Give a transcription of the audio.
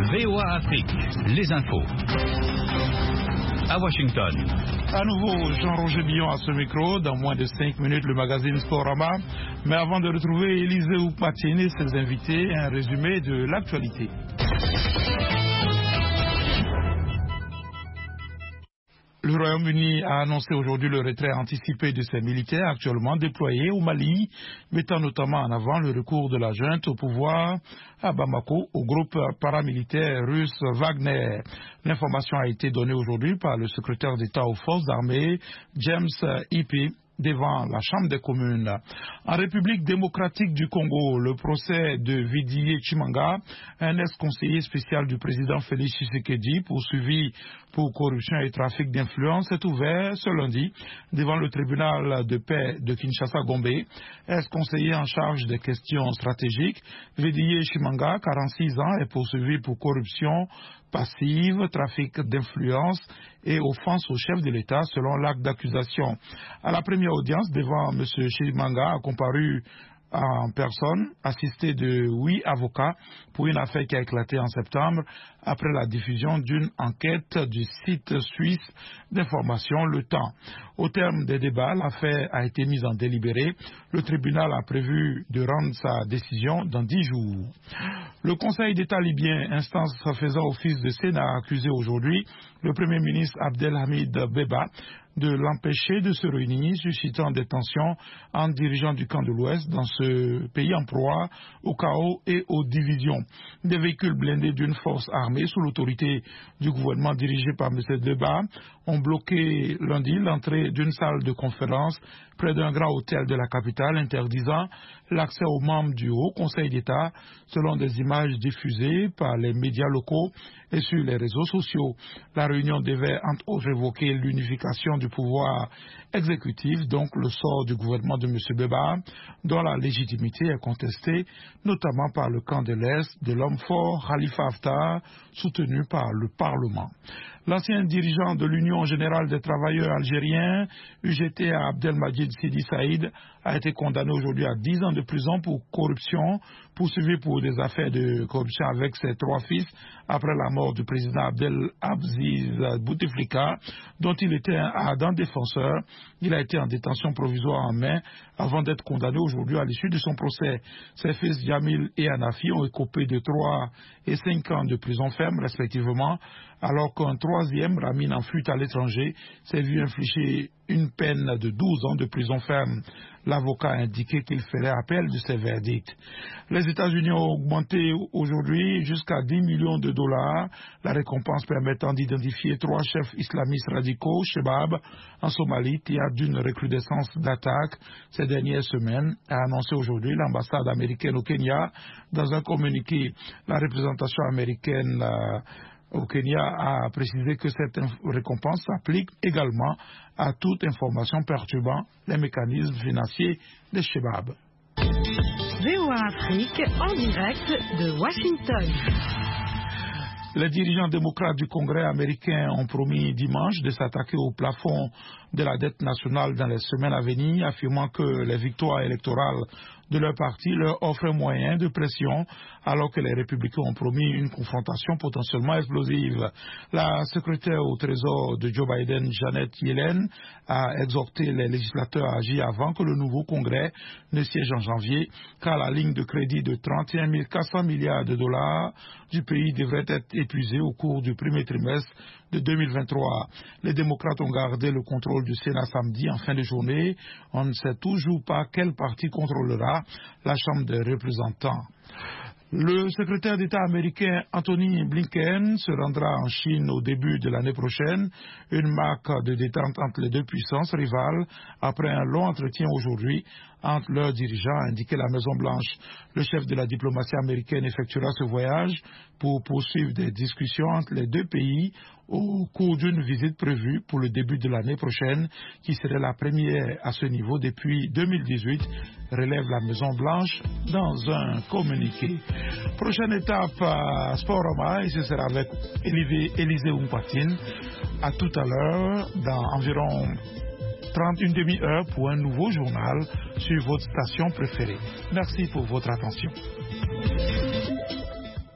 VOA Afrique, les infos. À Washington. À nouveau, Jean-Roger Billon à ce micro. Dans moins de 5 minutes, le magazine Sporama. Mais avant de retrouver Élisée Oupatine et ses invités, un résumé de l'actualité. Le Royaume-Uni a annoncé aujourd'hui le retrait anticipé de ses militaires actuellement déployés au Mali, mettant notamment en avant le recours de la junte au pouvoir à Bamako au groupe paramilitaire russe Wagner. L'information a été donnée aujourd'hui par le secrétaire d'État aux forces armées, James Ipi, devant la Chambre des communes. En République démocratique du Congo, le procès de Vidiye Chimanga, un ex-conseiller spécial du président Félix Tshisekedi, poursuivi pour corruption et trafic d'influence, est ouvert ce lundi devant le tribunal de paix de Kinshasa-Gombe. Ex-conseiller en charge des questions stratégiques, Vidiye Chimanga, 46 ans, est poursuivi pour corruption passive, trafic d'influence et offense au chef de l'État selon l'acte d'accusation. À la première audience devant M. Chimanga a comparu en personne, assisté de 8 avocats pour une affaire qui a éclaté en septembre après la diffusion d'une enquête du site suisse d'information Le Temps. Au terme des débats, l'affaire a été mise en délibéré. Le tribunal a prévu de rendre sa décision dans 10 jours. Le Conseil d'État libyen, instance faisant office de Sénat, a accusé aujourd'hui le Premier ministre Abdelhamid Beba de l'empêcher de se réunir, suscitant des tensions entre dirigeants du camp de l'Ouest dans ce pays en proie au chaos et aux divisions. Des véhicules blindés d'une force armée sous l'autorité du gouvernement dirigé par M. Beba ont bloqué lundi l'entrée d'une salle de conférence près d'un grand hôtel de la capitale, interdisant l'accès aux membres du Haut Conseil d'État, selon des images diffusées par les médias locaux et sur les réseaux sociaux. La réunion devait entre autres évoquer l'unification du pouvoir exécutif, donc le sort du gouvernement de M. Beba, dont la légitimité est contestée, notamment par le camp de l'Est de l'homme fort Khalifa Haftar, soutenu par le Parlement. L'ancien dirigeant de l'Union générale des travailleurs algériens, UGT Abdelmajid Sidi Saïd, a été condamné aujourd'hui à 10 ans de prison pour corruption, poursuivi pour des affaires de corruption avec ses 3 fils après la mort du président Abdelaziz Bouteflika, dont il était un ardent défenseur. Il a été en détention provisoire en mai avant d'être condamné aujourd'hui à l'issue de son procès. Ses fils Jamil et Hanafi ont écopé de 3 et 5 ans de prison ferme respectivement, alors qu'un troisième, Ramin, en fuite à l'étranger, s'est vu infliger une peine de 12 ans de prison ferme. L'avocat a indiqué qu'il ferait appel de ces verdicts. Les États-Unis ont augmenté aujourd'hui jusqu'à 10 millions de dollars la récompense permettant d'identifier 3 chefs islamistes radicaux, Shebab, en Somalie, théâtre d'une recrudescence d'attaques ces dernières semaines, a annoncé aujourd'hui l'ambassade américaine au Kenya. Dans un communiqué, la représentation américaine au Kenya a précisé que cette récompense s'applique également à toute information perturbant les mécanismes financiers des Shebab. VOA Afrique en direct de Washington. Les dirigeants démocrates du Congrès américain ont promis dimanche de s'attaquer au plafond de la dette nationale dans les semaines à venir, affirmant que les victoires électorales de leur parti leur offrent un moyen de pression, alors que les républicains ont promis une confrontation potentiellement explosive. La secrétaire au Trésor de Joe Biden, Janet Yellen, a exhorté les législateurs à agir avant que le nouveau Congrès ne siège en janvier, car la ligne de crédit de 31 400 milliards de dollars du pays devrait être épuisée au cours du premier trimestre de 2023. Les démocrates ont gardé le contrôle du Sénat samedi en fin de journée. On ne sait toujours pas quel parti contrôlera la Chambre des représentants. Le secrétaire d'État américain Anthony Blinken se rendra en Chine au début de l'année prochaine, une marque de détente entre les deux puissances rivales après un long entretien aujourd'hui entre leurs dirigeants, a indiqué la Maison-Blanche. Le chef de la diplomatie américaine effectuera ce voyage pour poursuivre des discussions entre les deux pays au cours d'une visite prévue pour le début de l'année prochaine, qui serait la première à ce niveau depuis 2018, relève la Maison-Blanche dans un communiqué. Prochaine étape à Sporama, et ce sera avec Élisée Oupatine. À tout à l'heure, dans environ une demi-heure pour un nouveau journal sur votre station préférée. Merci pour votre attention.